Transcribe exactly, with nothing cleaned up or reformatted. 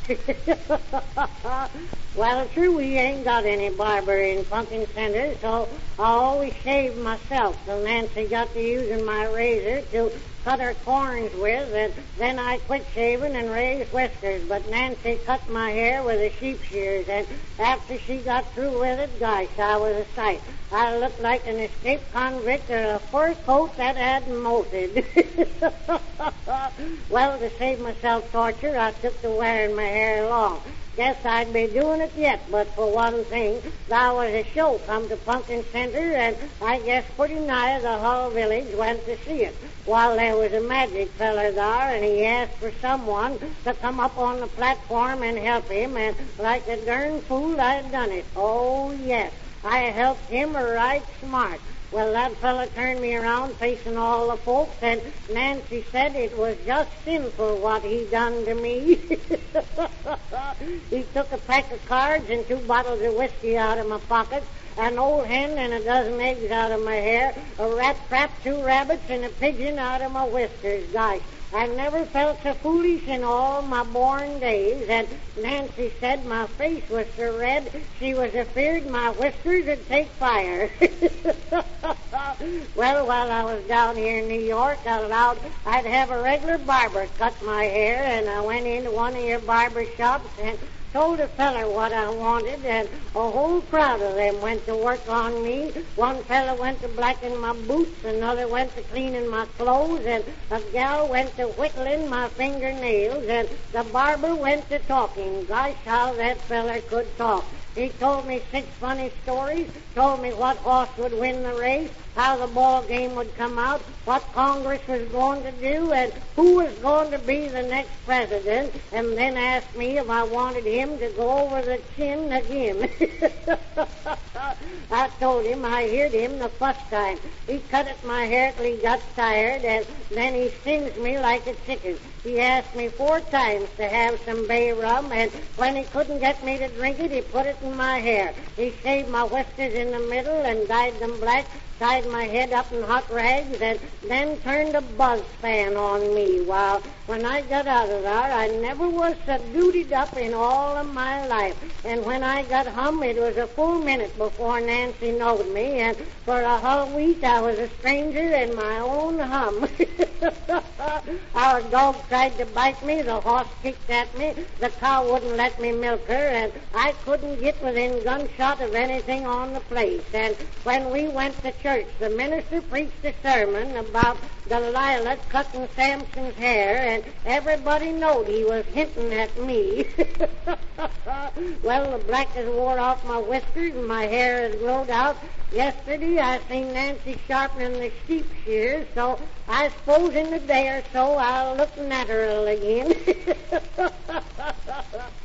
Well, true, we ain't got any barber in Pumpkin Center, so I always shave myself. So Nancy got to using my razor to cut her corns with, and then I quit shaving and raised whiskers. But Nancy cut my hair with a sheep shears, and after she got through with it, gosh, I was a sight. I looked like an escaped convict or a fur coat that had molted. Well, to save myself torture, I took to wearing my hair long. Guess I'd be doing it yet, but for one thing, there was a show come to Pumpkin Center, and I guess pretty nigh the whole village went to see it. While there was a magic feller there, and he asked for someone to come up on the platform and help him, and like a darn fool, I'd done it. Oh, yes, I helped him right smart. Well, that fella turned me around facing all the folks, and Nancy said it was just sinful what he done to me. He took a pack of cards and two bottles of whiskey out of my pockets, an old hen and a dozen eggs out of my hair, a rat trap, two rabbits, and a pigeon out of my whiskers. Gosh, I never felt so foolish in all my born days, and Nancy said my face was so red she was afeard my whiskers would take fire. Well, while I was down here in New York, I allowed I'd have a regular barber cut my hair, and I went into one of your barber shops and told a feller what I wanted, and a whole crowd of them went to work on me. One feller went to blacking my boots, another went to cleaning my clothes, and a gal went to whittling my fingernails, and the barber went to talking. Gosh, how that feller could talk. He told me six funny stories, told me what horse would win the race, how the ball game would come out, what Congress was going to do, and who was going to be the next president, and then asked me if I wanted him to go over the chin again. I told him I heard him the first time. He cut at my hair till he got tired, and then he sings me like a chicken. He asked me four times to have some bay rum, and when he couldn't get me to drink it, he put it in my hair. He shaved my whiskers in the middle and dyed them black, tied my head up in hot rags, and then turned a buzz fan on me. While when I got out of there, I never was so dutied up in all of my life. And when I got home, it was a full minute before Nancy knowed me, and for a whole week I was a stranger in my own hum. Our dog tried to bite me, the horse kicked at me, the cow wouldn't let me milk her, and I couldn't get within gunshot of anything on the place. And when we went to church, the minister preached a sermon about Delilah cutting Samson's hair, and everybody knowed he was hinting at me. Well, the black has wore off my whiskers, and my hair has growed out. Yesterday I seen Nancy sharpening the sheep shears, so I suppose in a day or so I'll look natural again.